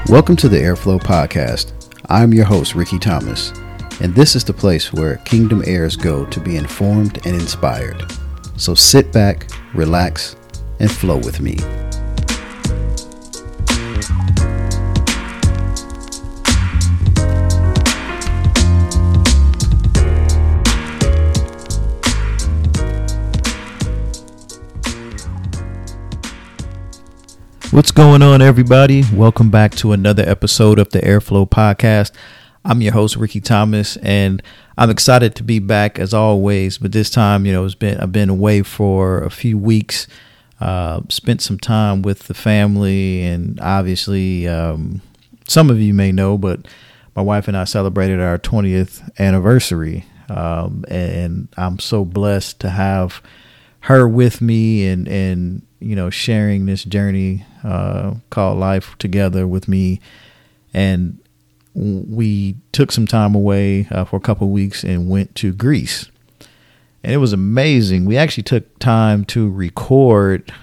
Welcome to the Airflow Podcast. I'm your host, Ricky Thomas, and this is the place where Kingdom heirs go to be informed and inspired. So sit back, relax, and flow with me. What's going on, everybody? Welcome back to another episode of the Airflow Podcast. I'm your host, Ricky Thomas, and I'm excited to be back as always. But this time, I've been away for a few weeks, spent some time with the family, and obviously, some of you may know, but my wife and I celebrated our 20th anniversary, and I'm so blessed to have her with me and sharing this journey called life together with me. And we took some time away for a couple of weeks and went to Greece. And it was amazing. We actually took time to record.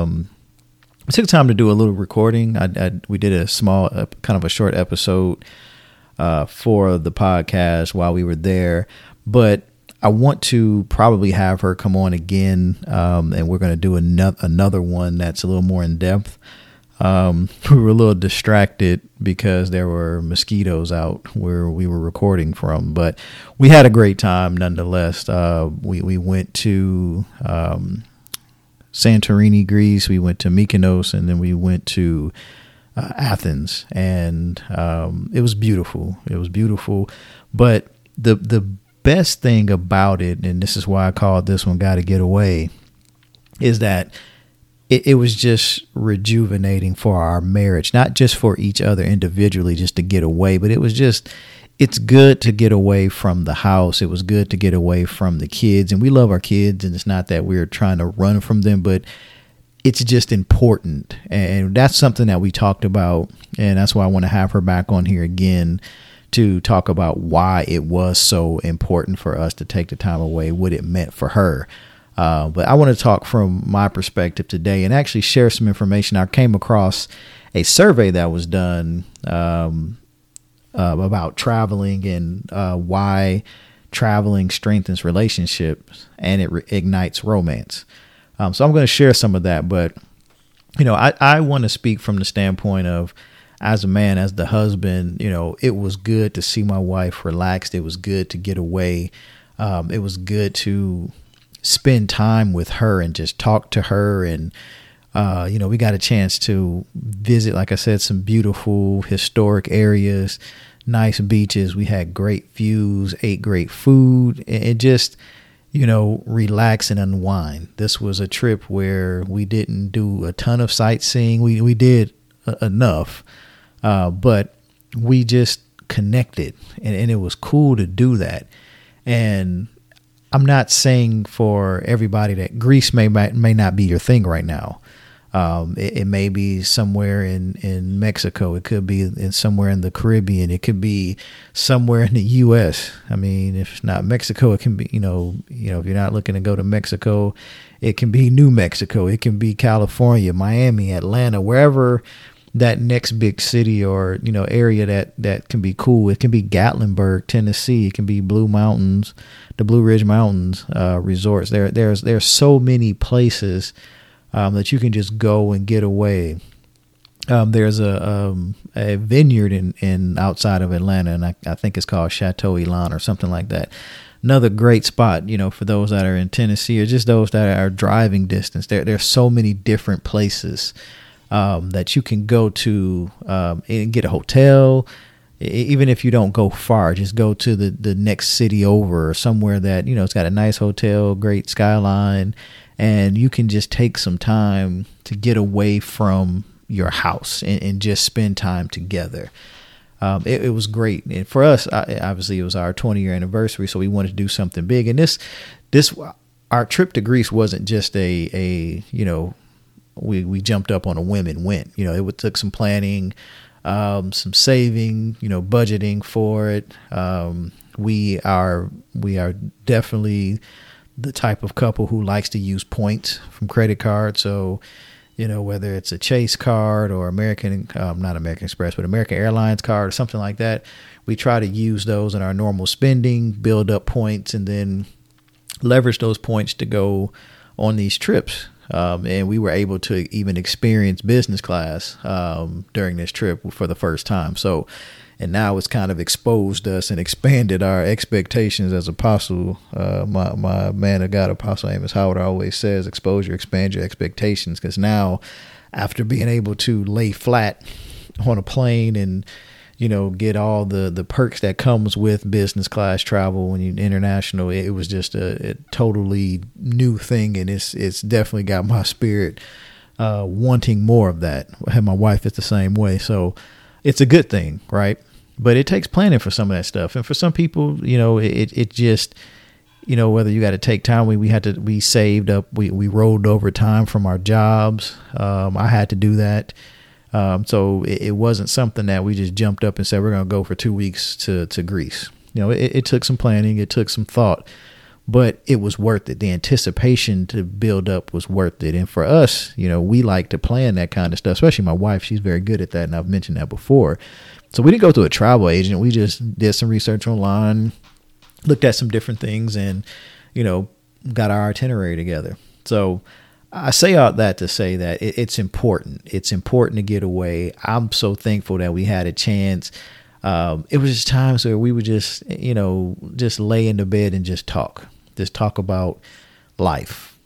We took time to do a little recording. We did a small, kind of a short episode for the podcast while we were there. But I want to probably have her come on again, and we're going to do another one that's a little more in depth. We were a little distracted because there were mosquitoes out where we were recording from, but we had a great time nonetheless. We went to Santorini, Greece. We went to Mykonos, and then we went to Athens, and it was beautiful. It was beautiful, but the best thing about it, and this is why I called this one "Gotta Get Away," is that it was just rejuvenating for our marriage, not just for each other individually, just to get away, but it's good to get away from the house. It was good to get away from the kids, and we love our kids, and it's not that we're trying to run from them, but it's just important. And that's something that we talked about, and that's why I want to have her back on here again to talk about why it was so important for us to take the time away, what it meant for her. But I want to talk from my perspective today and actually share some information. I came across a survey that was done about traveling and why traveling strengthens relationships and it ignites romance. So I'm going to share some of that. But, I want to speak from the standpoint of, as a man, as the husband, it was good to see my wife relaxed. It was good to get away. It was good to spend time with her and just talk to her. And, we got a chance to visit, like I said, some beautiful historic areas, nice beaches. We had great views, ate great food, and just, relax and unwind. This was a trip where we didn't do a ton of sightseeing. We did enough. But we just connected, and it was cool to do that. And I'm not saying for everybody that Greece may not be your thing right now. It may be somewhere in Mexico. It could be somewhere in the Caribbean. It could be somewhere in the U.S. I mean, if not Mexico, it can be, if you're not looking to go to Mexico, it can be New Mexico. It can be California, Miami, Atlanta, wherever that next big city or, area that can be cool. It can be Gatlinburg, Tennessee. It can be Blue Mountains, the Blue Ridge Mountains resorts. There's so many places that you can just go and get away. There's a vineyard in outside of Atlanta, and I think it's called Chateau Elan or something like that. Another great spot, for those that are in Tennessee or just those that are driving distance. There's so many different places that you can go to and get a hotel. Even if you don't go far, just go to the next city over or somewhere that, it's got a nice hotel, great skyline, and you can just take some time to get away from your house and just spend time together. It was great. And for us, obviously it was our 20-year anniversary, so we wanted to do something big. And our trip to Greece wasn't just we jumped up on a whim and went. It took some planning, some saving, budgeting for it. We are definitely the type of couple who likes to use points from credit cards. So, whether it's a Chase card or not American Express, but American Airlines card or something like that. We try to use those in our normal spending, build up points, and then leverage those points to go on these trips. And we were able to even experience business class during this trip for the first time. And now it's kind of exposed us and expanded our expectations as apostle. My man of God, Apostle Amos Howard, always says, exposure, expand your expectations. Because now, after being able to lay flat on a plane and, get all the perks that comes with business class travel when you're international, it was just a totally new thing. And it's definitely got my spirit wanting more of that. And my wife is the same way. So it's a good thing, right? But it takes planning for some of that stuff. And for some people, it just, whether you got to take time, we saved up, we rolled over time from our jobs. I had to do that. So it wasn't something that we just jumped up and said, we're going to go for 2 weeks to Greece. It took some planning. It took some thought, but it was worth it. The anticipation to build up was worth it. And for us, we like to plan that kind of stuff, especially my wife. She's very good at that. And I've mentioned that before. So we didn't go through a travel agent. We just did some research online, looked at some different things, and, got our itinerary together. So I say all that to say that it's important. It's important to get away. I'm so thankful that we had a chance. It was just times where we would just lay in the bed and just talk about life.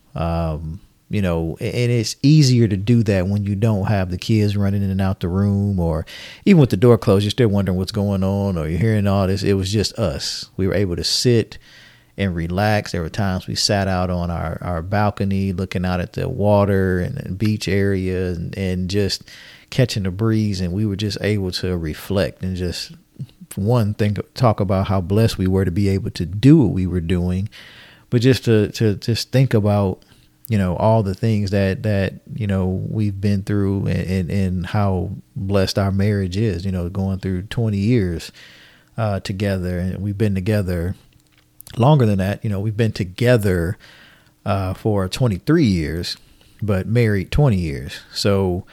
And it's easier to do that when you don't have the kids running in and out the room, or even with the door closed, you're still wondering what's going on, or you're hearing all this. It was just us. We were able to sit and relax. There were times we sat out on our balcony looking out at the water and the beach area and just catching the breeze. And we were just able to reflect and just talk about how blessed we were to be able to do what we were doing, but just to just think about all the things that we've been through and how blessed our marriage is, going through 20 years together. And we've been together longer than that. We've been together for 23 years, but married 20 years. So,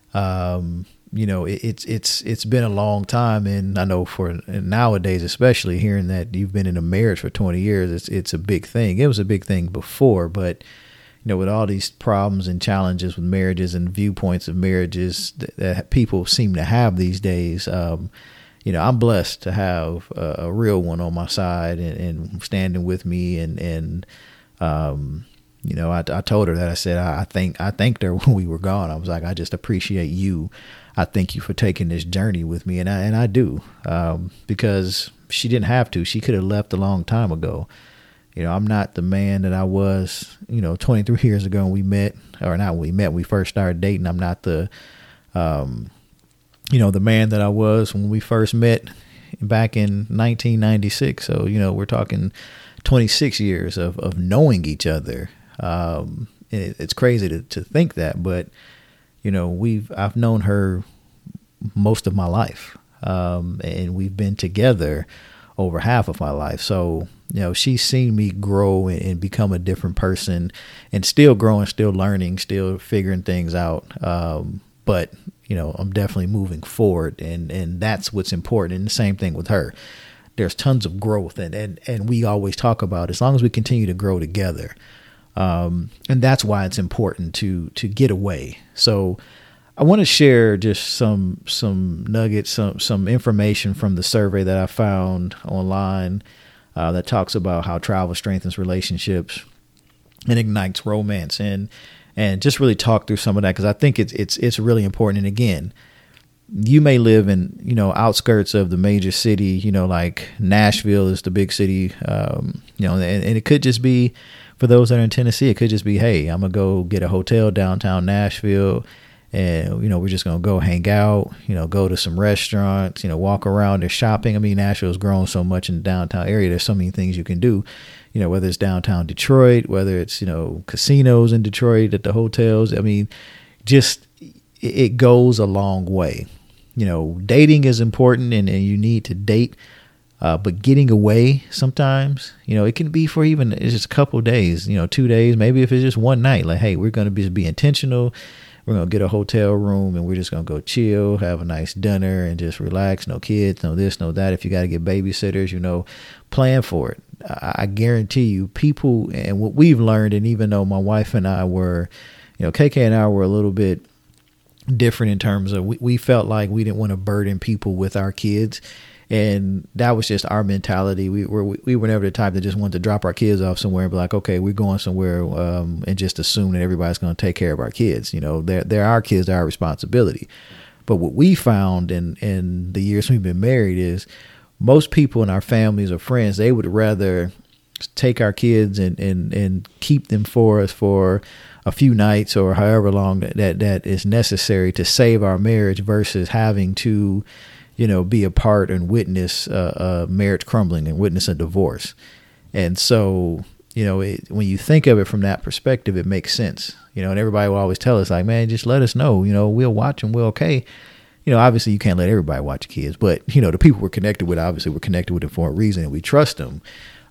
it's been a long time. And I know for nowadays, especially hearing that you've been in a marriage for 20 years, it's a big thing. It was a big thing before, but with all these problems and challenges with marriages and viewpoints of marriages that people seem to have these days, I'm blessed to have a real one on my side and standing with me. And I told her that. I said, I thanked her when we were gone. I was like, I just appreciate you. I thank you for taking this journey with me. And I do, because she didn't have to. She could have left a long time ago. I'm not the man that I was, 23 years ago when we met, or not when we met, we first started dating. I'm not the, the man that I was when we first met back in 1996. So, we're talking 26 years of knowing each other. It's crazy to think that, but, I've known her most of my life. And we've been together over half of my life. So, she's seen me grow and become a different person, and still growing, still learning, still figuring things out. But, I'm definitely moving forward, and that's what's important. And the same thing with her. There's tons of growth, and we always talk about, as long as we continue to grow together. And that's why it's important to get away. So I want to share just some nuggets, some information from the survey that I found online that talks about how travel strengthens relationships and ignites romance, and just really talk through some of that, because I think it's really important. And again, you may live in outskirts of the major city, like Nashville is the big city, and it could just be, for those that are in Tennessee, it could just be, hey, I'm gonna go get a hotel downtown Nashville. And, we're just going to go hang out, go to some restaurants, walk around. There's shopping. I mean, Nashville's grown so much in the downtown area. There's so many things you can do, whether it's downtown Detroit, whether it's, casinos in Detroit at the hotels. I mean, just it goes a long way. Dating is important and you need to date. But getting away sometimes, it can be for it's just a couple of days, 2 days, maybe if it's just one night, like, hey, we're going to be intentional. we're going to get a hotel room and we're just going to go chill, have a nice dinner and just relax. No kids, no this, no that. If you got to get babysitters, plan for it. I guarantee you people, and what we've learned, and even though my wife and I were, KK and I were a little bit different in terms of we felt like we didn't want to burden people with our kids. And that was just our mentality. We were never the type that just wanted to drop our kids off somewhere and be like, okay, we're going somewhere, and just assume that everybody's going to take care of our kids. They're our kids, they're our responsibility. But what we found in the years we've been married is most people in our families or friends, they would rather take our kids and keep them for us for a few nights or however long that is necessary to save our marriage versus having to be a part and witness a marriage crumbling and witness a divorce. And so, when you think of it from that perspective, it makes sense. And everybody will always tell us like, man, just let us know, we'll watch and we're okay. Obviously you can't let everybody watch your kids, but the people we're connected with, obviously we're connected with them for a reason and we trust them.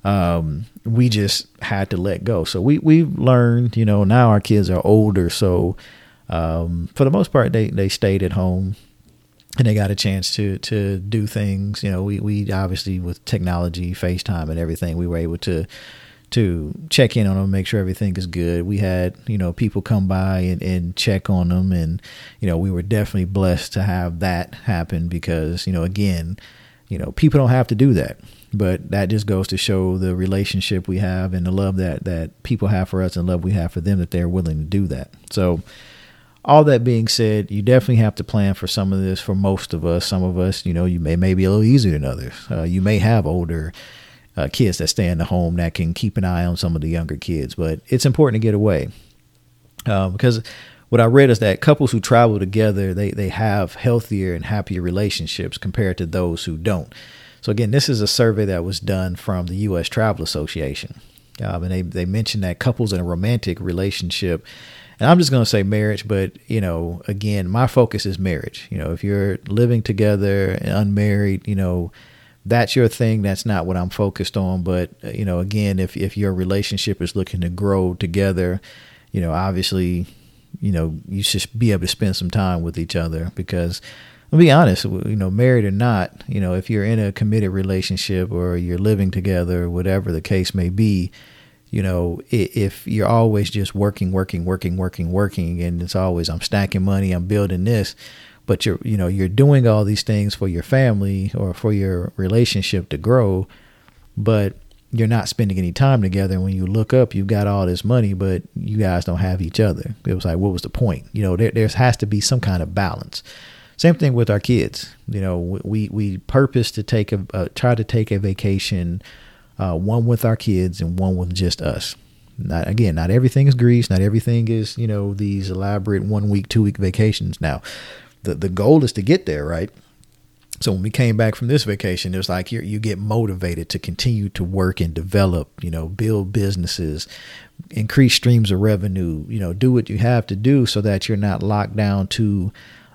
We just had to let go. So we've learned, now our kids are older. So, for the most part, they stayed at home. And they got a chance to do things. We obviously with technology, FaceTime and everything, we were able to check in on them, make sure everything is good. We had, people come by and check on them. And, we were definitely blessed to have that happen because, again, people don't have to do that. But that just goes to show the relationship we have and the love that people have for us and love we have for them, that they're willing to do that. So, all that being said, you definitely have to plan for some of this. For most of us, some of us, you may be a little easier than others. You may have older kids that stay in the home that can keep an eye on some of the younger kids, but it's important to get away because what I read is that couples who travel together, they have healthier and happier relationships compared to those who don't. So again, this is a survey that was done from the U.S. Travel Association, and they mentioned that couples in a romantic relationship. And I'm just going to say marriage, but, again, my focus is marriage. If you're living together and unmarried, that's your thing. That's not what I'm focused on. But, again, if your relationship is looking to grow together, obviously, you should be able to spend some time with each other because, I'll be honest, married or not, if you're in a committed relationship or you're living together, whatever the case may be, if you're always just working, and it's always, I'm stacking money, I'm building this, but you're doing all these things for your family or for your relationship to grow, but you're not spending any time together. And when you look up, you've got all this money, but you guys don't have each other. It was like, what was the point? There has to be some kind of balance. Same thing with our kids. We purpose to try to take a vacation, one with our kids and one with just us. Not everything is Greece. Not everything is, these elaborate 1 week, 2 week vacations. Now, the goal is to get there, right? So when we came back from this vacation, it was like you get motivated to continue to work and develop, build businesses, increase streams of revenue, do what you have to do so that you're not locked down to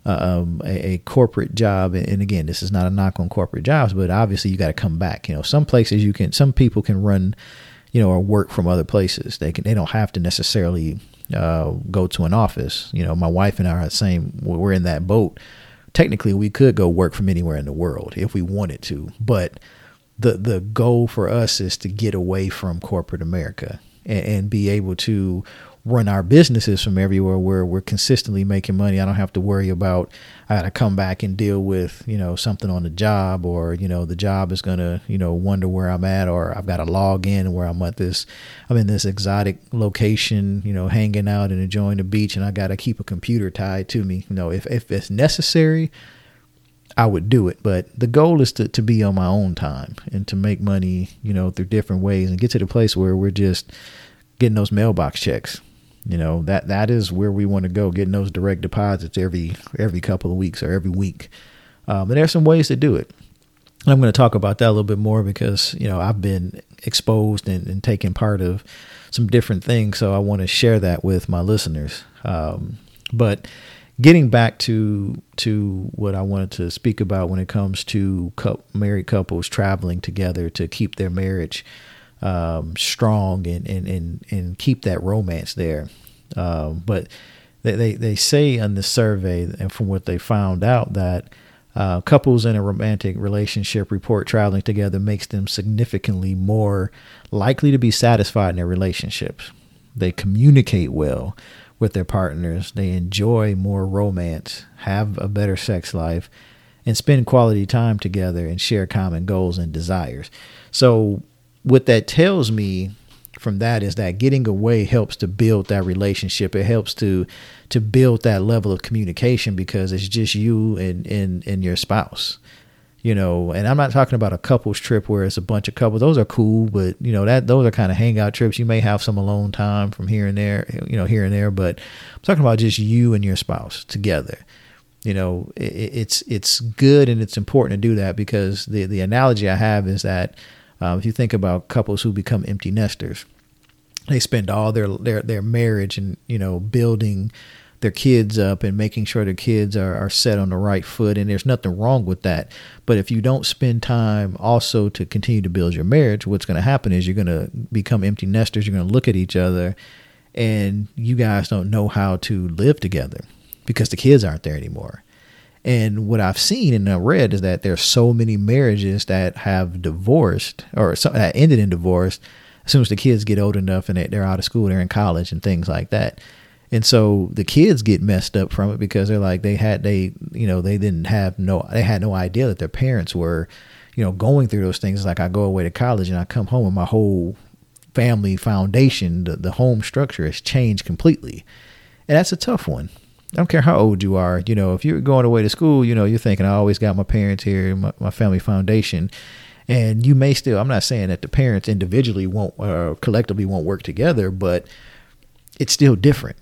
a corporate job. And again, this is not a knock on corporate jobs, but obviously you got to come back. Some places some people can run, or work from other places. They don't have to necessarily go to an office. My wife and I are the same. We're in that boat. Technically, we could go work from anywhere in the world if we wanted to, but the goal for us is to get away from corporate America and be able to run our businesses from everywhere where we're consistently making money. I don't have to worry about, I got to come back and deal with, something on the job, or, the job is going to, wonder where I'm at, or I've got to log in where I'm in this exotic location, hanging out and enjoying the beach, and I got to keep a computer tied to me. If it's necessary, I would do it. But the goal is to be on my own time and to make money, through different ways and get to the place where we're just getting those mailbox checks. That is where we want to go, getting those direct deposits every couple of weeks or every week. And there's some ways to do it. I'm going to talk about that a little bit more because, I've been exposed and taken part of some different things. So I want to share that with my listeners. But getting back to what I wanted to speak about when it comes to married couples traveling together to keep their marriage strong and keep that romance there. But They say in the survey, and from what they found out, that couples in a romantic relationship report traveling together makes them significantly more likely to be satisfied in their relationships. They communicate well with their partners. They enjoy more romance, have a better sex life, and spend quality time together and share common goals and desires. So what that tells me from that is that getting away helps to build that relationship. It helps to build that level of communication, because it's just you and your spouse, you know. And I'm not talking about a couples trip where it's a bunch of couples. Those are cool, but you know, those are kind of hangout trips. You may have some alone time from here and there, here and there, but I'm talking about just you and your spouse together. You know, it's good, and it's important to do that, because the analogy I have is that if you think about couples who become empty nesters, they spend all their marriage and, you know, building their kids up and making sure their kids are set on the right foot. And there's nothing wrong with that. But if you don't spend time also to continue to build your marriage, what's going to happen is you're going to become empty nesters. You're going to look at each other and you guys don't know how to live together because the kids aren't there anymore. And what I've seen and read is that there's so many marriages that have divorced, or that ended in divorce as soon as the kids get old enough and they're out of school, they're in college and things like that. And so the kids get messed up from it because they're like, they had no idea that their parents were, you know, going through those things. It's like I go away to college and I come home and my whole family foundation, the home structure has changed completely. And that's a tough one. I don't care how old you are. You know, if you're going away to school, you know, you're thinking, I always got my parents here, my family foundation. And you may still, I'm not saying that the parents individually won't or collectively won't work together, but it's still different.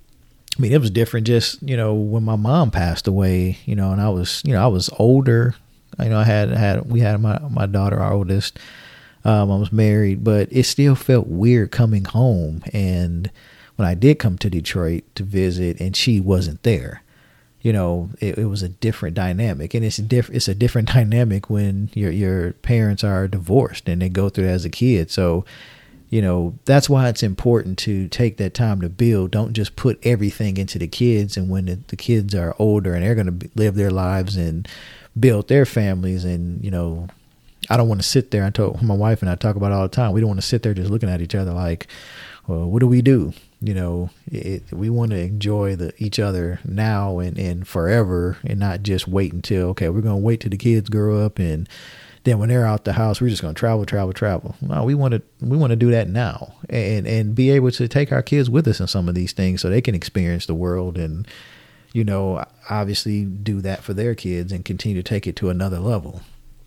I mean, it was different just, you know, when my mom passed away, you know, and I was older. You know, we had my daughter, our oldest. I was married, but it still felt weird coming home. And when I did come to Detroit to visit and she wasn't there, you know, it was a different dynamic. And it's a different dynamic when your parents are divorced and they go through it as a kid. So, you know, that's why it's important to take that time to build. Don't just put everything into the kids. And when the kids are older and they're going to live their lives and build their families, and, you know, I don't want to sit there. My wife and I talk about it all the time. We don't want to sit there just looking at each other like, well, what do we do? You know, we want to enjoy each other now and forever, and not just wait until, okay, we're going to wait till the kids grow up, and then when they're out the house, we're just going to travel. No, we want to do that now and be able to take our kids with us in some of these things so they can experience the world and, you know, obviously do that for their kids and continue to take it to another level.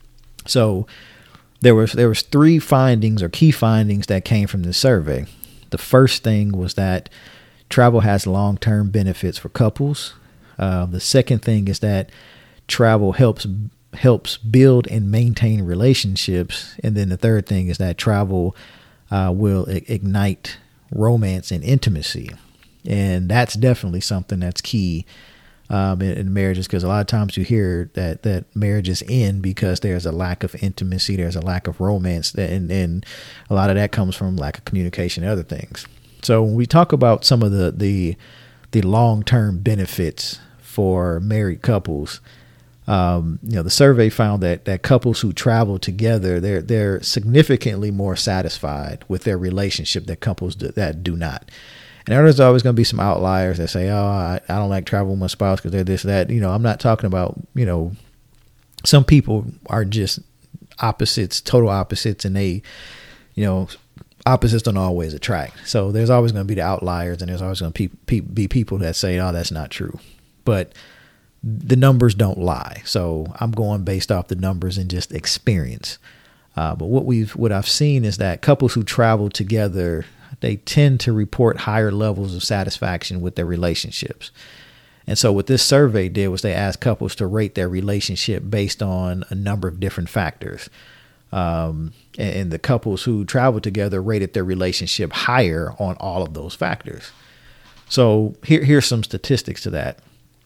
So there was 3 findings or key findings that came from this survey. The first thing was that travel has long-term benefits for couples. The second thing is that travel helps build and maintain relationships. And then the third thing is that travel will ignite romance and intimacy. And that's definitely something that's key in marriages, because a lot of times you hear that marriages end because there's a lack of intimacy, there's a lack of romance, and a lot of that comes from lack of communication and other things. So when we talk about some of the long-term benefits for married couples, you know, the survey found that couples who travel together, they're significantly more satisfied with their relationship than couples that do not. And there's always going to be some outliers that say, oh, I don't like travel with my spouse because they're this, that. You know, I'm not talking about, you know, some people are just opposites, total opposites, and they, you know, opposites don't always attract. So there's always going to be the outliers, and there's always going to be people that say, oh, that's not true. But the numbers don't lie. So I'm going based off the numbers and just experience. But what I've seen is that couples who travel together, they tend to report higher levels of satisfaction with their relationships. And so what this survey did was they asked couples to rate their relationship based on a number of different factors. And the couples who traveled together rated their relationship higher on all of those factors. So here's some statistics to that.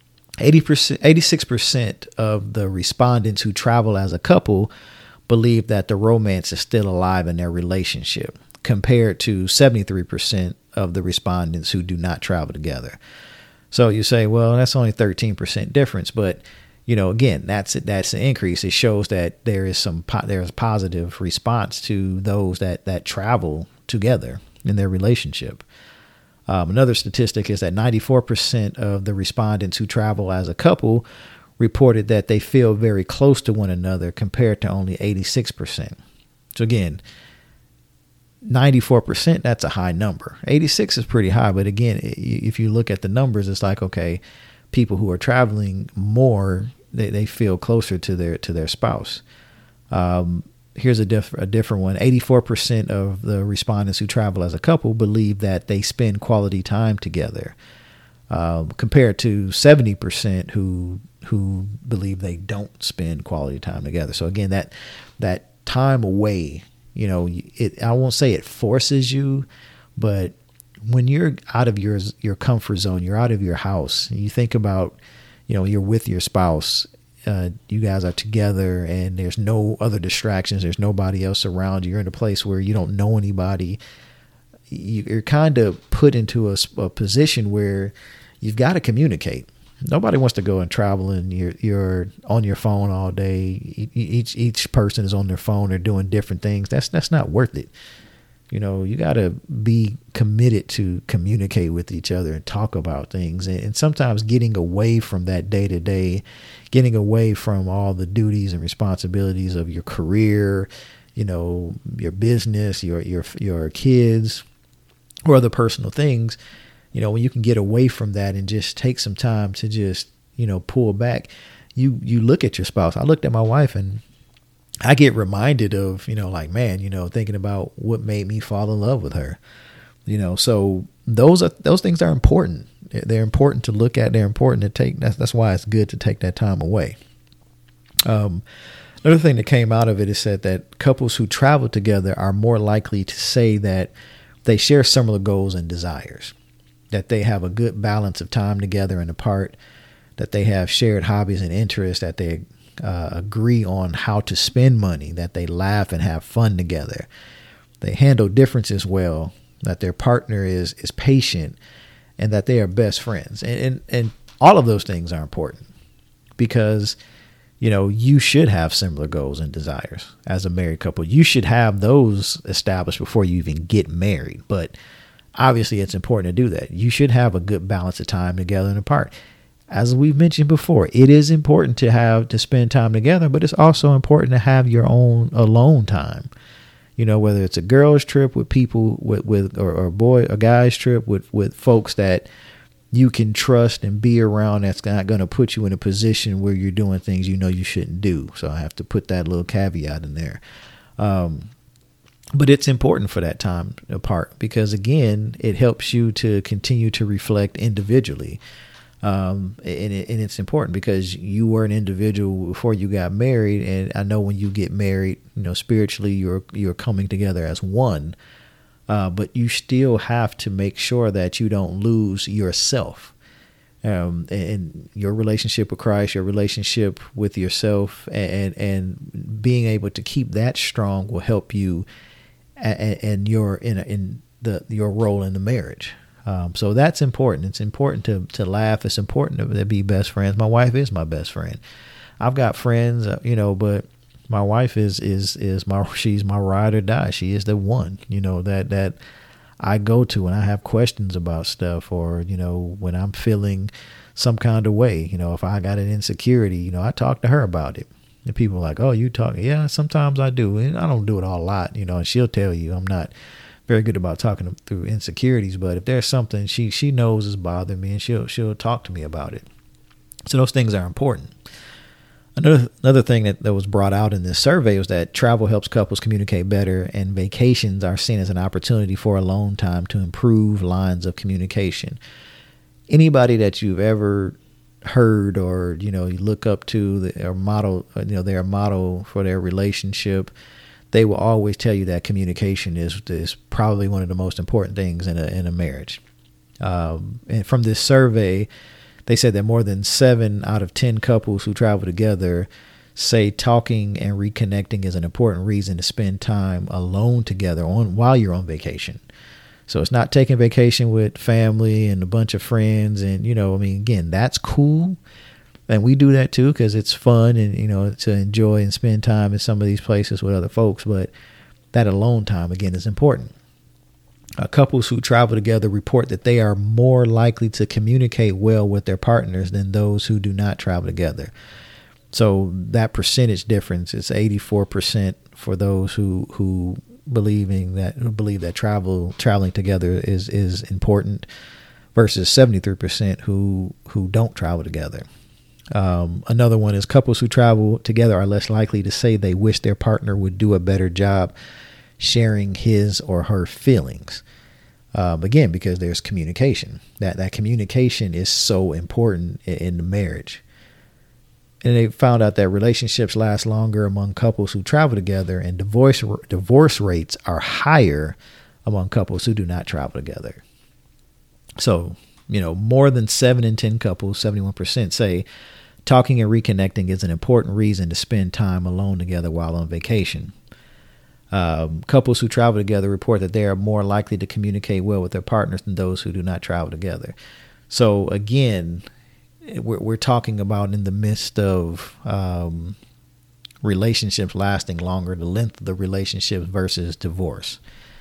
86% of the respondents who travel as a couple believe that the romance is still alive in their relationship, compared to 73% of the respondents who do not travel together. So you say, well, that's only 13% difference, but again, that's an increase. It shows that there's positive response to those that travel together in their relationship. Another statistic is that 94% of the respondents who travel as a couple reported that they feel very close to one another, compared to only 86%. So again, 94%, that's a high number. 86 is pretty high, but again, if you look at the numbers, it's like, okay, people who are traveling more, they feel closer to their spouse. Here's a different one. 84% of the respondents who travel as a couple believe that they spend quality time together, compared to 70% who believe they don't spend quality time together. So again, that time away, I won't say it forces you, but when you're out of your comfort zone, you're out of your house, you think about, you're with your spouse, you guys are together and there's no other distractions. There's nobody else around you. You're in a place where you don't know anybody. You're kind of put into a position where you've got to communicate. Nobody wants to go and travel and you're on your phone all day. Each person is on their phone. They're doing different things. That's not worth it. You got to be committed to communicate with each other and talk about things. And sometimes getting away from that day to day, getting away from all the duties and responsibilities of your career, your business, your kids, or other personal things. When you can get away from that and just take some time to just, pull back, you look at your spouse. I looked at my wife and I get reminded of, thinking about what made me fall in love with her, so those things are important. They're important to look at. They're important to take. That's why it's good to take that time away. Another thing that came out of it is that couples who travel together are more likely to say that they share similar goals and desires, that they have a good balance of time together and apart, that they have shared hobbies and interests, that they agree on how to spend money, that they laugh and have fun together, they handle differences well, that their partner is patient, and that they are best friends. And all of those things are important because, you should have similar goals and desires as a married couple. You should have those established before you even get married. But obviously it's important to do that. You should have a good balance of time together and apart. As we've mentioned before, it is important to spend time together, but it's also important to have your own alone time. Whether it's a girl's trip with people or a guy's trip with folks that you can trust and be around, that's not going to put you in a position where you're doing things you shouldn't do. So I have to put that little caveat in there. But it's important for that time apart because, again, it helps you to continue to reflect individually. And it's important because you were an individual before you got married. And I know when you get married, spiritually, you're coming together as one. But you still have to make sure that you don't lose yourself. And your relationship with Christ, your relationship with yourself, and being able to keep that strong will help you and your role in the marriage. So that's important. It's important to laugh. It's important to be best friends. My wife is my best friend. I've got friends, but my wife she's my ride or die. She is the one, that I go to when I have questions about stuff, or, when I'm feeling some kind of way, if I got an insecurity, I talk to her about it. And people are like, oh, you talk? Yeah, sometimes I do. And I don't do it a lot, and she'll tell you I'm not very good about talking through insecurities, but if there's something she knows is bothering me, and she'll talk to me about it. So those things are important. Another thing that was brought out in this survey was that travel helps couples communicate better, and vacations are seen as an opportunity for alone time to improve lines of communication. Anybody that you've ever heard or you look up to, their model, their model for their relationship, they will always tell you that communication is probably one of the most important things in a marriage. And from this survey, they said that more than 7 out of 10 couples who travel together say talking and reconnecting is an important reason to spend time alone together while you're on vacation. So it's not taking vacation with family and a bunch of friends. And, again, that's cool. And we do that too, because it's fun and, to enjoy and spend time in some of these places with other folks. But that alone time, again, is important. Couples who travel together report that they are more likely to communicate well with their partners than those who do not travel together. So that percentage difference is 84% for those who believe that traveling together is important, versus 73% who don't travel together. Another one is couples who travel together are less likely to say they wish their partner would do a better job sharing his or her feelings. Again, because there's communication. That communication is so important in the marriage. And they found out that relationships last longer among couples who travel together, and divorce rates are higher among couples who do not travel together. So, more than 7 in 10 couples, 71%, say talking and reconnecting is an important reason to spend time alone together while on vacation. Couples who travel together report that they are more likely to communicate well with their partners than those who do not travel together. So again, we're talking about in the midst of relationships lasting longer, the length of the relationships versus divorce.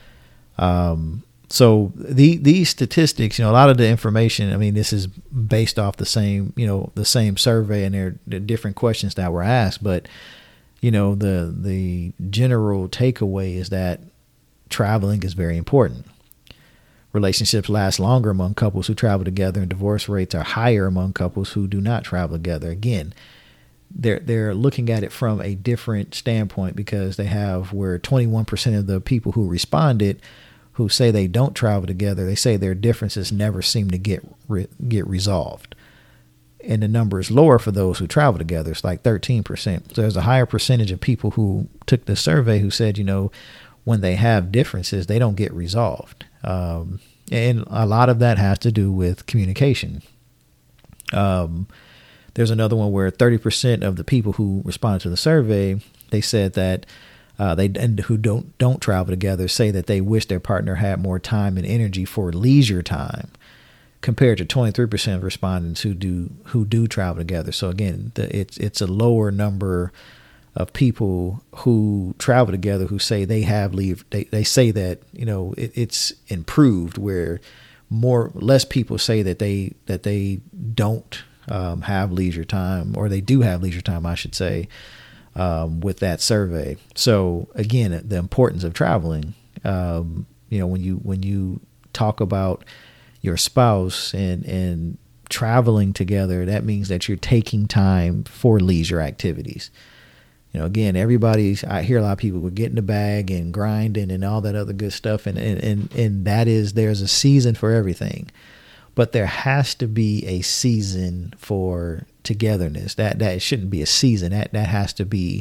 So these statistics, a lot of the information, this is based off the same survey, and there are different questions that were asked, but the general takeaway is that traveling is very important. Relationships last longer among couples who travel together, and divorce rates are higher among couples who do not travel together. Again, they're looking at it from a different standpoint, because they have where 21% of the people who responded who say they don't travel together, they say their differences never seem to get resolved. And the number is lower for those who travel together. It's like 13%. So there's a higher percentage of people who took the survey who said, when they have differences, they don't get resolved. And a lot of that has to do with communication. There's another one where 30% of the people who responded to the survey, they said that who don't travel together say that they wish their partner had more time and energy for leisure time, compared to 23% of respondents who do travel together. So again, it's a lower number of people who travel together who say they have leave. They say that it's improved, where less people say that they don't have leisure time, or they do have leisure time, I should say, with that survey. So again, the importance of traveling. When you talk about your spouse and traveling together, that means that you're taking time for leisure activities. Again, I hear a lot of people would get in the bag and grinding and all that other good stuff. And that is, there's a season for everything, but there has to be a season for togetherness. That shouldn't be a season. That has to be,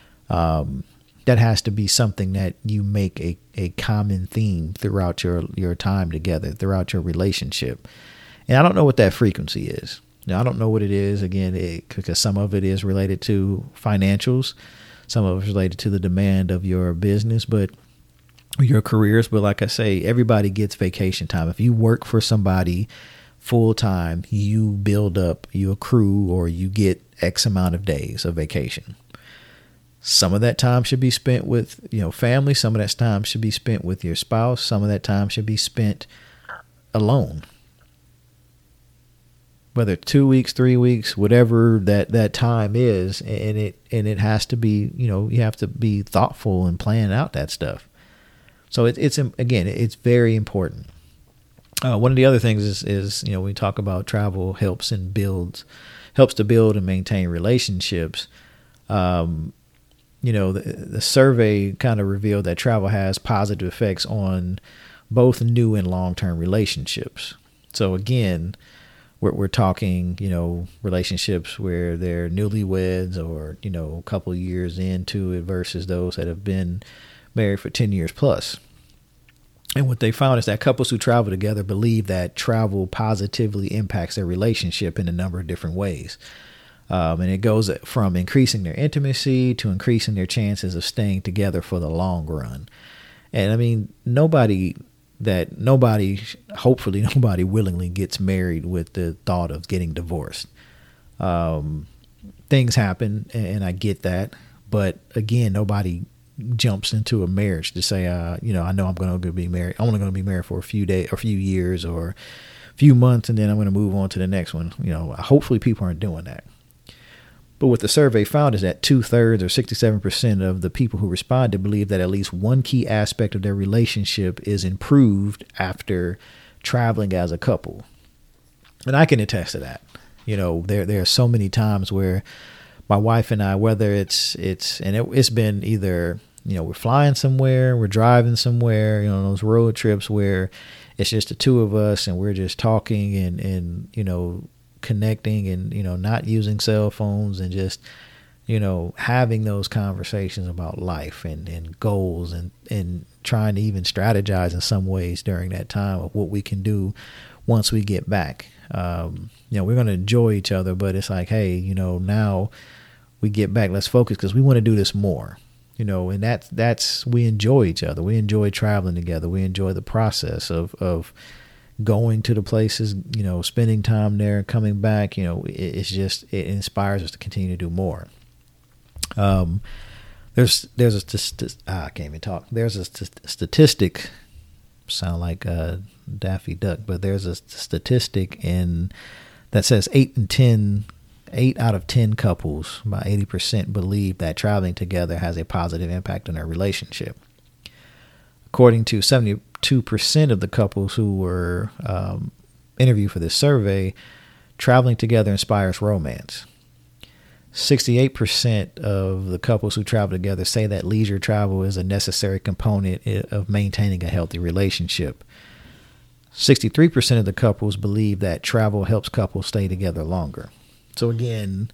something that you make a common theme throughout your time together, throughout your relationship. And I don't know what that frequency is. I don't know what it is, again, because some of it is related to financials. Some of it is related to the demand of your business, but your careers. But like I say, everybody gets vacation time. If you work for somebody full time, you build up, you accrue, or you get X amount of days of vacation. Some of that time should be spent with, family. Some of that time should be spent with your spouse. Some of that time should be spent alone. Whether 2 weeks, 3 weeks, whatever that time is, and it has to be, you have to be thoughtful and plan out that stuff. So it's very important. One of the other things is when we talk about travel helps to build and maintain relationships. The survey kind of revealed that travel has positive effects on both new and long-term relationships. So again, we're talking, relationships where they're newlyweds or, a couple of years into it versus those that have been married for 10 years plus. And what they found is that couples who travel together believe that travel positively impacts their relationship in a number of different ways. And it goes from increasing their intimacy to increasing their chances of staying together for the long run. And nobody that hopefully nobody willingly gets married with the thought of getting divorced. Things happen, and I get that. But again, nobody jumps into a marriage to say, I know I'm going to be married. I'm only going to be married for a few days, or a few years, or a few months, and then I'm going to move on to the next one. Hopefully people aren't doing that. But what the survey found is that 2/3 or 67% of the people who responded believe that at least one key aspect of their relationship is improved after traveling as a couple. And I can attest to that. There are so many times where my wife and I, whether it's been either, we're flying somewhere, we're driving somewhere, those road trips where it's just the two of us and we're just talking and connecting and, not using cell phones and just, having those conversations about life and goals and trying to even strategize in some ways during that time of what we can do once we get back. We're going to enjoy each other, but it's like, hey, now we get back, let's focus because we want to do this more, and that's, we enjoy each other. We enjoy traveling together. We enjoy the process of going to the places, spending time there, coming back, it inspires us to continue to do more. There's I can't even talk. There's a statistic, sound like Daffy Duck, but there's a statistic that says 8 out of 10 couples, about 80%, believe that traveling together has a positive impact on their relationship. According to 72% of the couples who were interviewed for this survey, traveling together inspires romance. 68% of the couples who travel together say that leisure travel is a necessary component of maintaining a healthy relationship. 63% of the couples believe that travel helps couples stay together longer. So again,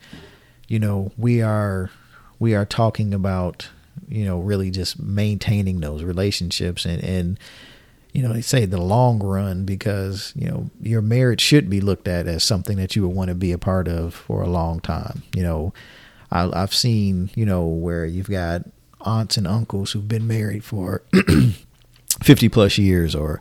we are talking about, really just maintaining those relationships and they say the long run because, your marriage should be looked at as something that you would want to be a part of for a long time. I've seen, where you've got aunts and uncles who've been married for 50 plus years or,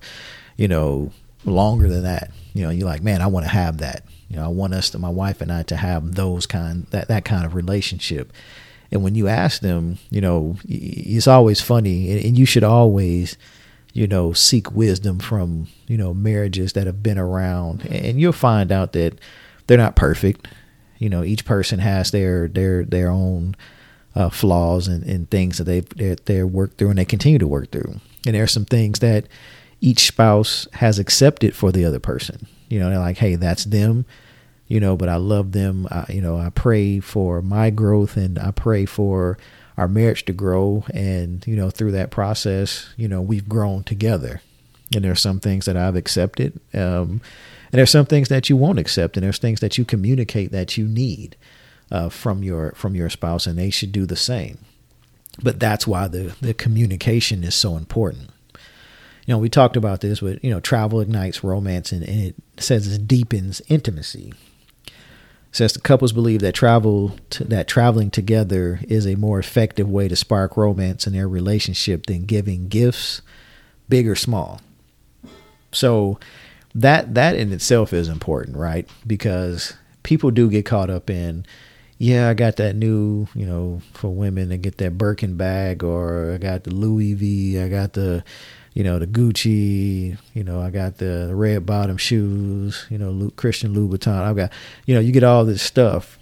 longer than that. You're like, man, I want to have that. I want my wife and I to have that kind of relationship. And when you ask them, it's always funny, and you should always, seek wisdom from, marriages that have been around, and you'll find out that they're not perfect. Each person has their own flaws and things that they work through and they continue to work through. And there are some things that each spouse has accepted for the other person. They're like, hey, that's them, but I love them. I pray for my growth and I pray for our marriage to grow. And, through that process, we've grown together. And there are some things that I've accepted. And there's some things that you won't accept. And there's things that you communicate that you need from your spouse, and they should do the same. But that's why the communication is so important. We talked about this, but, travel ignites romance and it says it deepens intimacy. It says the couples believe that traveling together is a more effective way to spark romance in their relationship than giving gifts, big or small. So that in itself is important, right? Because people do get caught up in, I got that new, for women, they get that Birkin bag, or I got the Louis V, I got the Gucci, I got the red bottom shoes, Christian Louboutin. I've got, you get all this stuff.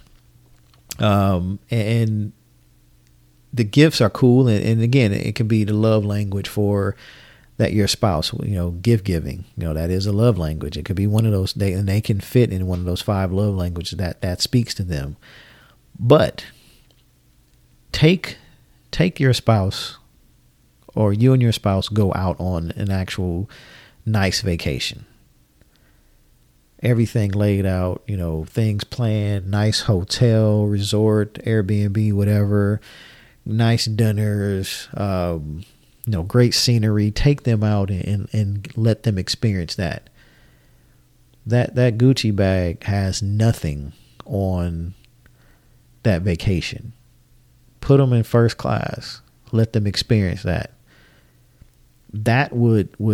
And the gifts are cool. And again, it can be the love language for that your spouse, gift giving, that is a love language. It could be one of those, and they can fit in one of those 5 love languages that speaks to them. But take your spouse, or you and your spouse go out on an actual nice vacation. Everything laid out, things planned, nice hotel, resort, Airbnb, whatever, nice dinners, great scenery. Take them out and let them experience that. That Gucci bag has nothing on that vacation. Put them in first class. Let them experience that. That would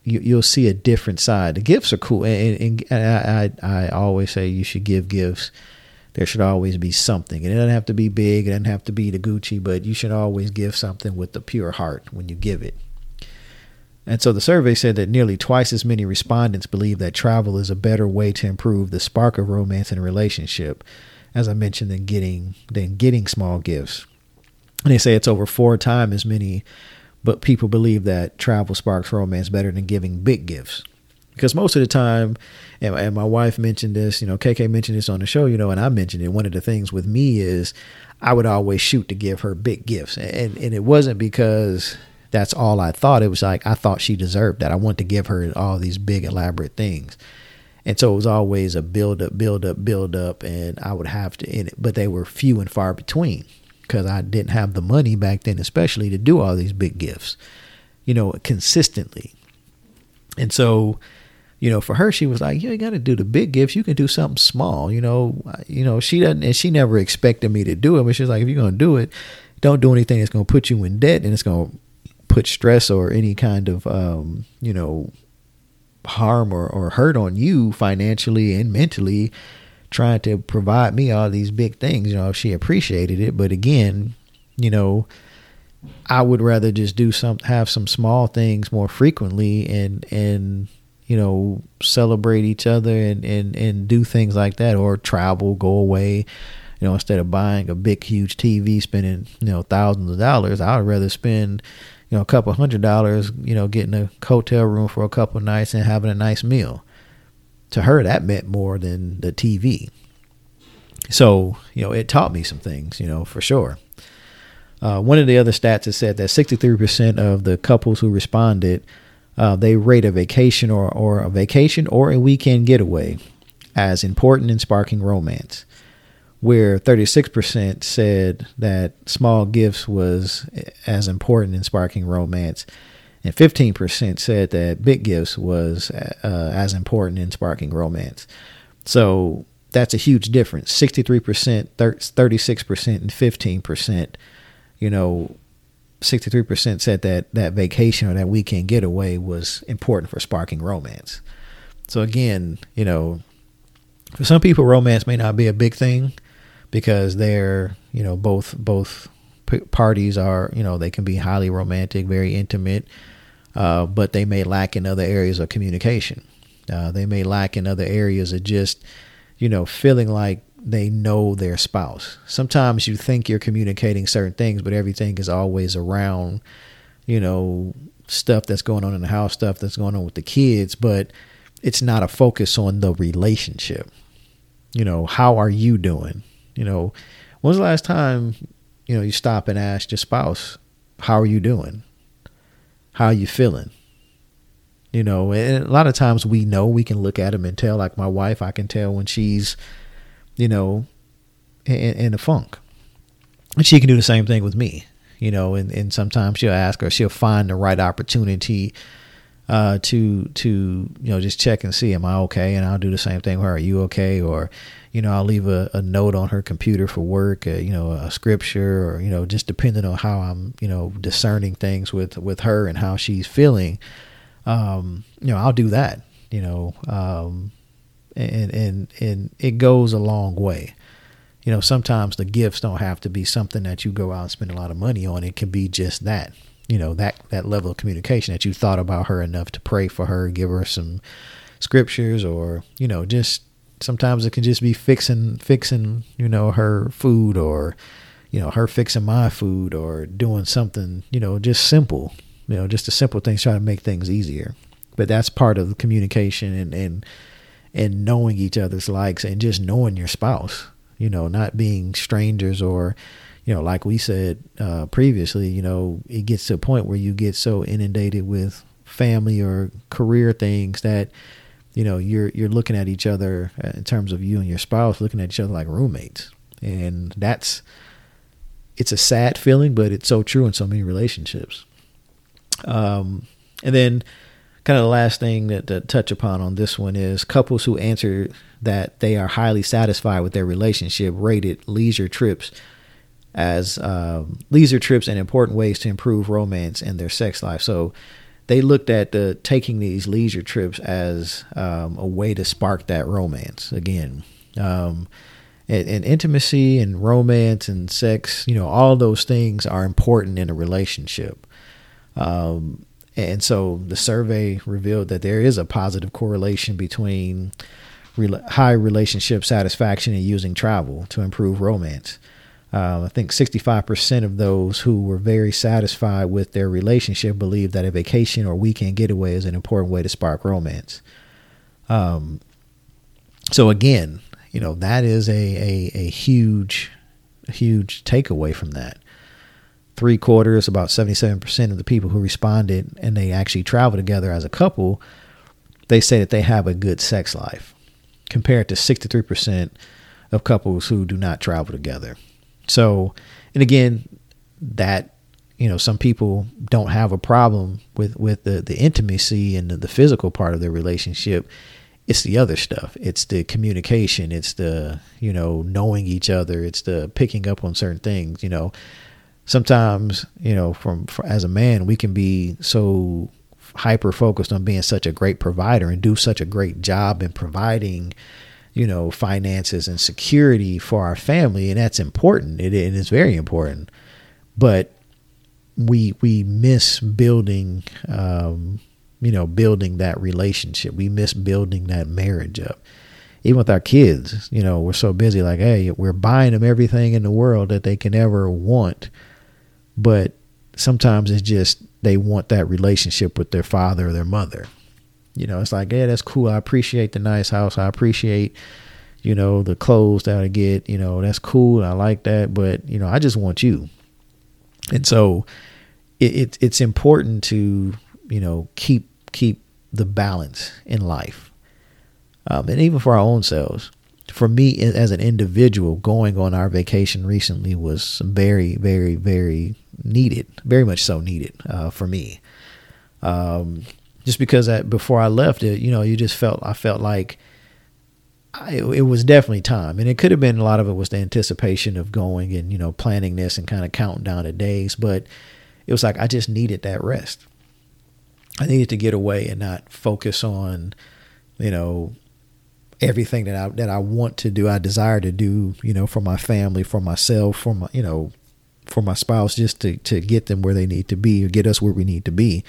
you'll see a different side. The gifts are cool, and I always say you should give gifts. There should always be something. And it doesn't have to be big. It doesn't have to be the Gucci, but you should always give something with a pure heart when you give it. And so the survey said that nearly twice as many respondents believe that travel is a better way to improve the spark of romance in a relationship, as I mentioned, than getting small gifts. And they say it's over 4 times as many, but people believe that travel sparks romance better than giving big gifts. Because most of the time, and my wife mentioned this, KK mentioned this on the show, and I mentioned it. One of the things with me is I would always shoot to give her big gifts. And it wasn't because that's all I thought. It was like I thought she deserved that. I wanted to give her all these big, elaborate things. And so it was always a build up. And I would have to, but they were few and far between because I didn't have the money back then, especially to do all these big gifts, consistently. And so, for her, she was like, you got to do the big gifts. You can do something small, she doesn't, and she never expected me to do it, but she's like, if you're going to do it, don't do anything that's going to put you in debt and it's going to put stress or any kind of, harm or hurt on you financially and mentally trying to provide me all these big things. She appreciated it. But again, I would rather just have some small things more frequently and celebrate each other and do things like that, or travel, go away, instead of buying a big, huge TV, spending, thousands of dollars. I would rather spend, a couple $100, getting a hotel room for a couple of nights and having a nice meal. To her, that meant more than the TV. So, it taught me some things, for sure. One of the other stats has said that 63% of the couples who responded, they rate a vacation or a weekend getaway as important in sparking romance, where 36% said that small gifts was as important in sparking romance, and 15% said that big gifts was as important in sparking romance. So that's a huge difference. 63%, 36%, and 15%. 63% said that vacation or that weekend getaway was important for sparking romance. So again, for some people, romance may not be a big thing because they're, both parties are, they can be highly romantic, very intimate, but they may lack in other areas of communication. They may lack in other areas of just, feeling like they know their spouse. Sometimes you think you're communicating certain things, but everything is always around, stuff that's going on in the house, stuff that's going on with the kids, but it's not a focus on the relationship. How are you doing? When's the last time, you stop and ask your spouse, how are you doing? How are you feeling? And a lot of times we can look at them and tell, like my wife, I can tell when she's, in a funk. And she can do the same thing with me, and sometimes she'll ask, or she'll find the right opportunity to just check and see, am I okay? And I'll do the same thing with her. Are you okay? Or, I'll leave a note on her computer for work, a scripture, or, just depending on how I'm, discerning things with her and how she's feeling. I'll do that, and it goes a long way. Sometimes the gifts don't have to be something that you go out and spend a lot of money on. It can be just that, that level of communication that you thought about her enough to pray for her, give her some scriptures, or, just sometimes it can just be fixing, her food, or, her fixing my food, or doing something, just simple, just the simple things, trying to make things easier. But that's part of the communication and knowing each other's likes and just knowing your spouse, not being strangers, or, like we said previously, it gets to a point where you get so inundated with family or career things that, you're looking at each other in terms of you and your spouse, looking at each other like roommates. And it's a sad feeling, but it's so true in so many relationships. And then kind of the last thing to touch upon on this one is couples who answer that they are highly satisfied with their relationship rated leisure trips and important ways to improve romance and their sex life. So they looked at taking these leisure trips as a way to spark that romance again. And intimacy and romance and sex, all those things are important in a relationship. And so the survey revealed that there is a positive correlation between high relationship satisfaction and using travel to improve romance. I think 65% of those who were very satisfied with their relationship believe that a vacation or weekend getaway is an important way to spark romance. So again, that is a huge takeaway from that. 3/4, about 77% of the people who responded and they actually travel together as a couple, they say that they have a good sex life compared to 63% of couples who do not travel together. So, and again, that, some people don't have a problem with the intimacy and the physical part of their relationship. It's the other stuff. It's the communication. It's the, knowing each other. It's the picking up on certain things. Sometimes, as a man, we can be so hyper focused on being such a great provider and do such a great job in providing, finances and security for our family. And that's important. It is very important. But we miss building, building that relationship. We miss building that marriage up. Even with our kids, we're so busy like, hey, we're buying them everything in the world that they can ever want. But sometimes it's just they want that relationship with their father or their mother. It's like, yeah, that's cool. I appreciate the nice house. I appreciate, the clothes that I get. That's cool. I like that. But, I just want you. And so it's important to, keep the balance in life. And even for our own selves. For me, as an individual, going on our vacation recently was very, very, very needed, very much so needed for me. Just because before I left it, I felt like it was definitely time. And it could have been, a lot of it was the anticipation of going and, planning this and kind of counting down the days. But it was like, I just needed that rest. I needed to get away and not focus on, everything that I want to do, I desire to do, for my family, for myself, for my, for my spouse, just to get them where they need to be or get us where we need to be,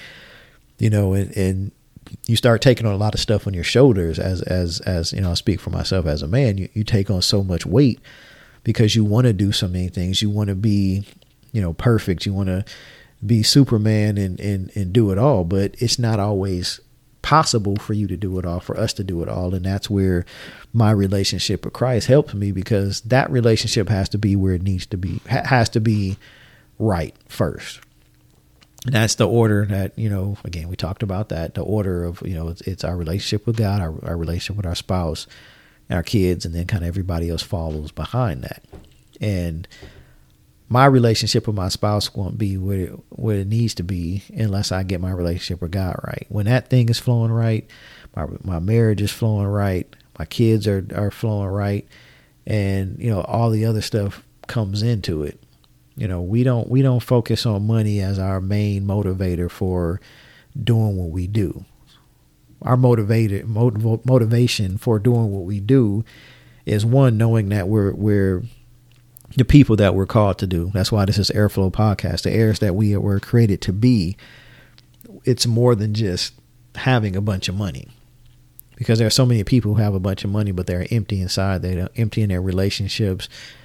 and you start taking on a lot of stuff on your shoulders as I speak for myself as a man, you take on so much weight because you want to do so many things. You want to be, perfect. You want to be Superman and do it all, but it's not always possible for you to do it all, for us to do it all. And that's where my relationship with Christ helps me, because that relationship has to be where it needs to be, has to be right first. And that's the order that, again, we talked about that, the order of, it's our relationship with God, our relationship with our spouse, our kids, and then kind of everybody else follows behind that. And my relationship with my spouse won't be where it needs to be unless I get my relationship with God right. When that thing is flowing right, my marriage is flowing right, my kids are flowing right, and all the other stuff comes into it. We don't focus on money as our main motivator for doing what we do. Our motivation for doing what we do is, one, knowing that we're the people that we're called to do. That's why this is Airflow Podcast, the heirs that we were created to be. It's more than just having a bunch of money, because there are so many people who have a bunch of money, but they're empty inside. They're empty in their relationships.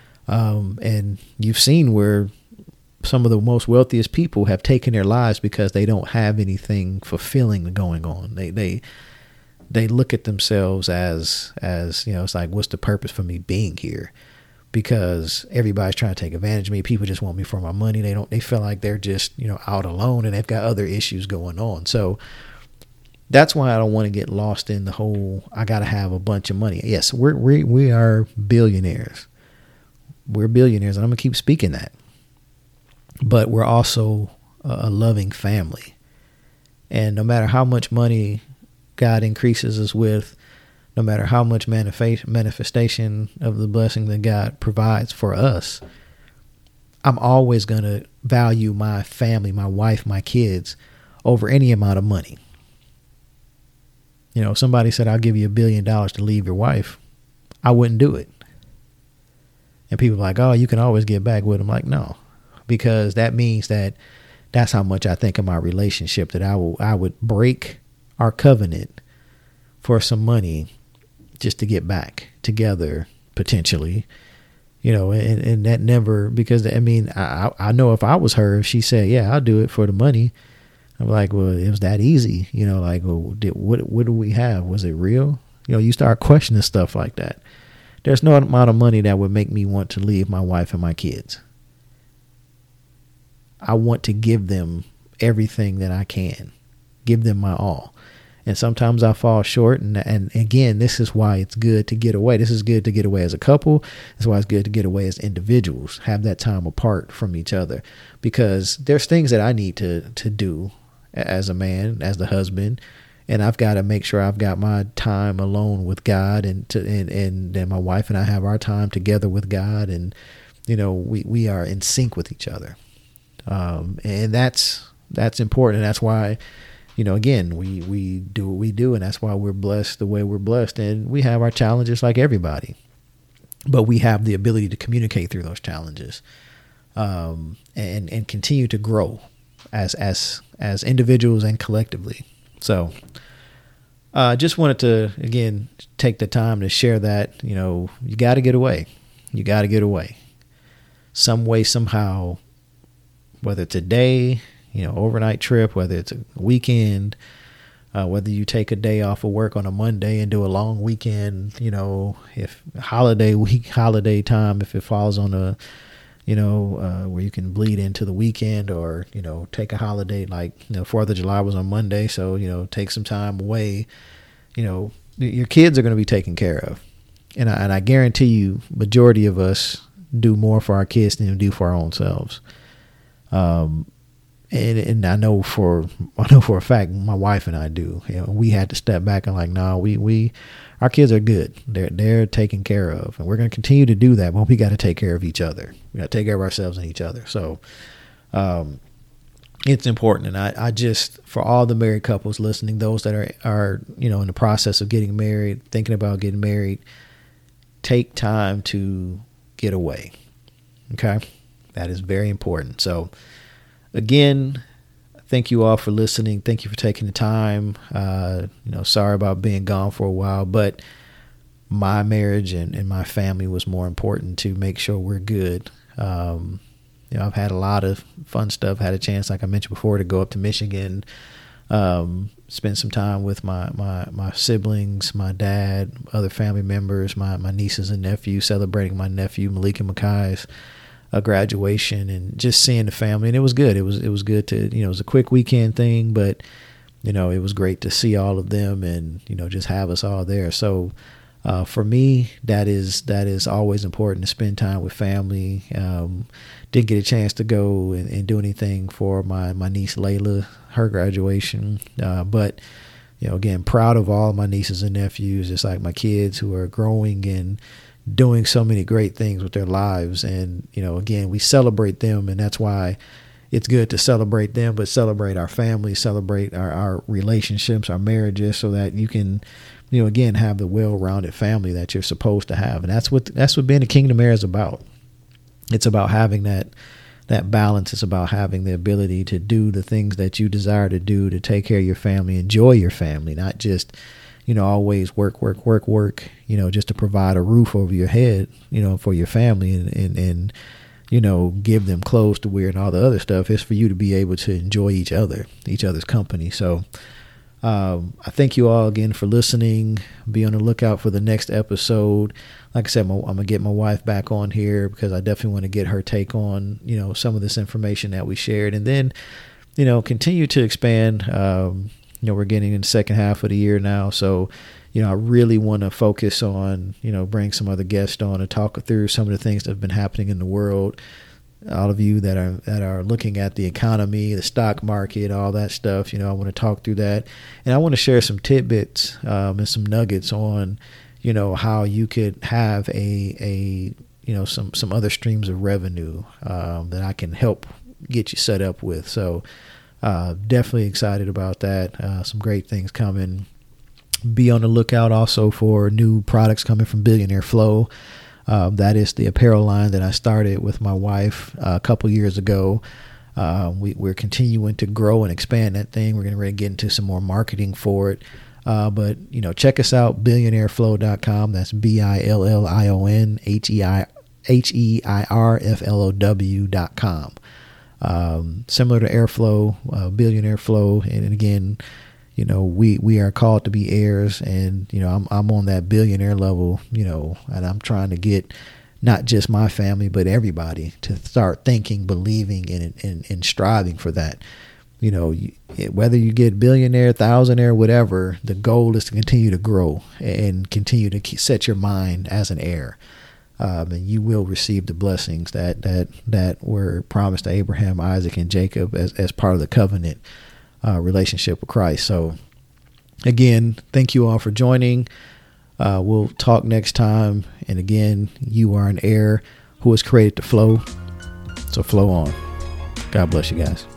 And you've seen where some of the most wealthiest people have taken their lives because they don't have anything fulfilling going on. They look at themselves as, it's like, what's the purpose for me being here? Because everybody's trying to take advantage of me. People just want me for my money. They feel like they're just, out alone, and they've got other issues going on. So that's why I don't want to get lost in the whole, I got to have a bunch of money. Yes, we are billionaires. We're billionaires, and I'm going to keep speaking that. But we're also a loving family. And no matter how much money God increases us with, no matter how much manifestation of the blessing that God provides for us, I'm always going to value my family, my wife, my kids over any amount of money. You know, if somebody said, I'll give you $1 billion to leave your wife, I wouldn't do it. And people are like, oh, you can always get back with them. Like, no, because that means that's how much I think of my relationship, that I would break our covenant for some money just to get back together, potentially, you know, and that never, because I mean, I know if I was her, if she said, yeah, I'll do it for the money, I'm like, well, it was that easy, you know, like, well, what do we have? Was it real? You know, you start questioning stuff like that. There's no amount of money that would make me want to leave my wife and my kids. I want to give them everything that I can, give them my all. And sometimes I fall short. And again, this is why it's good to get away. This is good to get away as a couple. This is why it's good to get away as individuals, have that time apart from each other, because there's things that I need to do as a man, as the husband. And I've got to make sure I've got my time alone with God, and then my wife and I have our time together with God. And, you know, we are in sync with each other. And that's important. And that's why, you know, again, we do what we do, and that's why we're blessed the way we're blessed. And we have our challenges like everybody, but we have the ability to communicate through those challenges, and continue to grow as individuals and collectively. So just wanted to, again, take the time to share that, you know, you got to get away. You got to get away some way, somehow, whether it's a day, you know, overnight trip, whether it's a weekend, whether you take a day off of work on a Monday and do a long weekend, you know, if holiday time, if it falls on a, you know, where you can bleed into the weekend, or, you know, take a holiday, like, you know, 4th of July was on Monday. So, you know, take some time away, you know, your kids are going to be taken care of. And I guarantee you, majority of us do more for our kids than we do for our own selves. And I know for a fact, my wife and I do. You know, we had to step back and like, no, our kids are good. They're taken care of, and we're going to continue to do that. But we got to take care of each other. We got to take care of ourselves and each other. So, it's important. And I just, for all the married couples listening, those that are, you know, in the process of getting married, thinking about getting married, take time to get away. Okay. That is very important. So, again, thank you all for listening. Thank you for taking the time. You know, sorry about being gone for a while, but my marriage and my family was more important to make sure we're good. You know, I've had a lot of fun stuff. Had a chance, like I mentioned before, to go up to Michigan, spend some time with my siblings, my dad, other family members, my nieces and nephews, celebrating my nephew Malik and Makai's graduation, and just seeing the family. And it was good. It was good to, you know, it was a quick weekend thing, but, you know, it was great to see all of them and, you know, just have us all there. So for me, that is always important, to spend time with family. Didn't get a chance to go and do anything for my niece Layla, her graduation, but, you know, again, proud of all my nieces and nephews, just like my kids who are growing and doing so many great things with their lives. And, you know, again, we celebrate them, and that's why it's good to celebrate them, but celebrate our families, celebrate our relationships, our marriages, so that you can, you know, again, have the well-rounded family that you're supposed to have. And that's what being a kingdom heir is about. It's about having that balance. It's about having the ability to do the things that you desire to do, to take care of your family, enjoy your family, not just, you know, always work, you know, just to provide a roof over your head, you know, for your family, and you know, give them clothes to wear and all the other stuff. It's for you to be able to enjoy each other's company. So I thank you all again for listening. Be on the lookout for the next episode. Like I said, I'm going to get my wife back on here, because I definitely want to get her take on, you know, some of this information that we shared, and then, you know, continue to expand. You know, we're getting in the second half of the year now. So, you know, I really want to focus on, you know, bring some other guests on and talk through some of the things that have been happening in the world. All of you that are looking at the economy, the stock market, all that stuff, you know, I want to talk through that. And I want to share some tidbits and some nuggets on, you know, how you could have a you know, some other streams of revenue that I can help get you set up with. So, Definitely excited about that. Some great things coming. Be on the lookout also for new products coming from Billionaire Flow. That is the apparel line that I started with my wife a couple years ago. We're continuing to grow and expand that thing. We're going to get into some more marketing for it. But, check us out, billionaireflow.com. That's BILLIONHEIRFLOW.com. Similar to Airflow, Billionaire Flow. And again, we are called to be heirs, and, I'm on that billionaire level, and I'm trying to get not just my family, but everybody to start thinking, believing, and striving for that. Whether you get billionaire, thousandaire, whatever, the goal is to continue to grow and continue to set your mind as an heir. And you will receive the blessings that were promised to Abraham, Isaac, and Jacob as part of the covenant relationship with Christ. So again, thank you all for joining. We'll talk next time. And again, you are an heir who was created to flow. So flow on. God bless you guys.